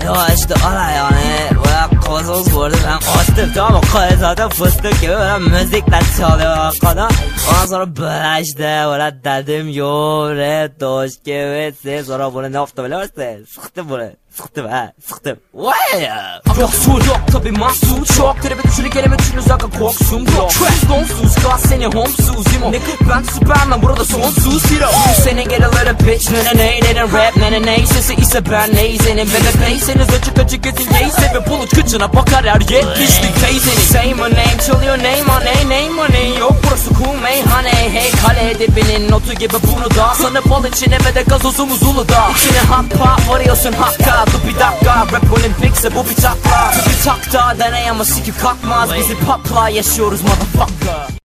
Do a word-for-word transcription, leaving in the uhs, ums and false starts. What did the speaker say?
Ya işte olay yani böyle kafasımız vurdu, ben açtım tamam mı? Kaya zaten fıstık gibi böyle müzikler çalıyor arkada. Ondan sonra böyle işte böyle dedim yo re doş gibi. Sonra bunu ne yaptım biliyor musun? Sıktım bunu. Sıktım ha, sıktım. Vay ya. Yoksul yok tabi mahsul çok. Terebe düşürü kelime düşünü zaten korksum yok. Trash donsuz gaz seni homsuz imo. Ne kıp ben Superman burada sonsuz hero. Bu senin gerileri bitch ne ne ne ne rap ne ne ne. Sesi ise ben neysenin ve de beyseniz açık açık etin geyse. Ve bulut kıçına bakar her yetmişlik teyzenin. Say my name till your name my name name my name. Yok burası cool meyhane. Hey kale dibinin notu gibi bunu da. Sana bal içine ve de gazozumuz Uludağ. İçine hot pot varıyorsun hakka. Dur bir dakika rap olimpikse bu bir takla. Bir takta deney ama siki kalkmaz. Bizi patla yaşıyoruz motherfucker.